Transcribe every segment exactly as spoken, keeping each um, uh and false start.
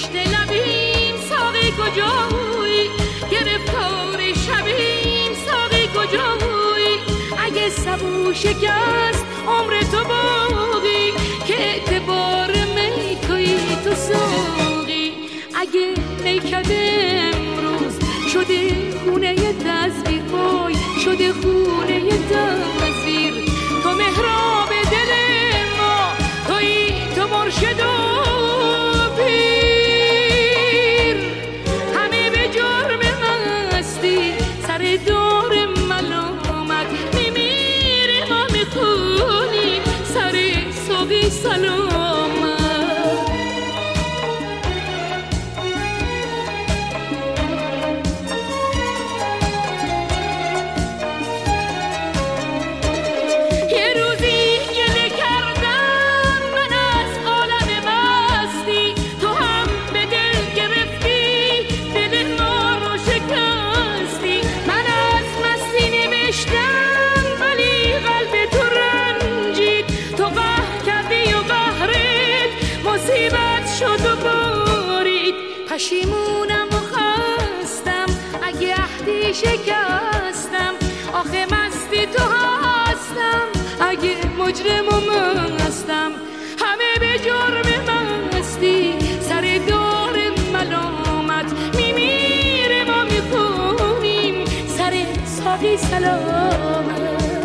تشنه لبیم ساقی کجایی، گرفتار شبیم ساقی کجایی. اگه سبو شکست عمر تو باقی، که اعتبار می توی تو ساقی. اگه نیکده امروز شده خونه تصویر، وای شده خونه تصویر. تو محراب دل ما توی، تو مرشد و پیر. همه به جرم مستی سر دور ملامت میمیره، ما میخونیم سر ساقی سلامت. پشیمونم و خستم اگه عهدی شکستم، آخه مستی تو هستم اگه مجرم و مستم. همه به جرم مستی سر دار ملامت میمیره، ما میخونیم سر ساقی سلامت.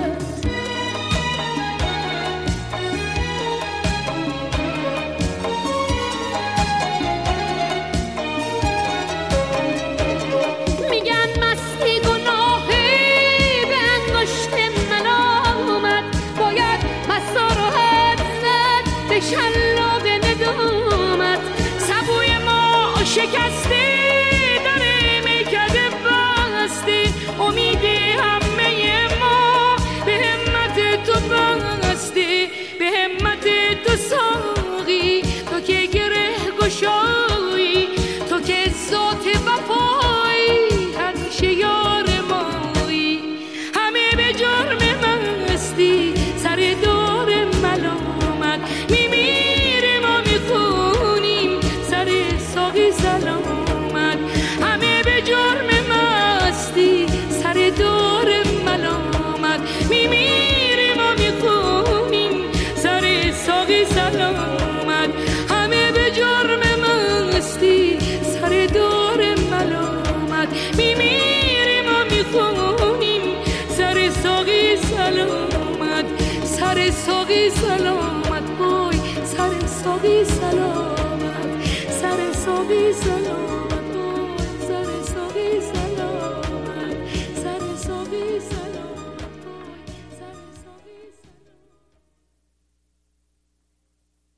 شلاق ندامت سبوی ما شکسته، در میکده بسته. امید همه ما به همت تو بسته، به همت تو ساقی. تو که گره گشایی، تو که ذات وفایی، همیشه یار مایی. همه به جرم مستی سر دور ملامت میمیره، ما میخونیم سر ساقی سلامت. همه به جرم مستی سر دور ملامت میمیره، ما میخونیم سر ساقی سلامت. همه به جرم مستی سر دور ملامت میمیره، ما میخونیم سر ساقی سلامت. سر ساقی سلامت وای، سر ساقی سلامت، سر ساقی سلامت.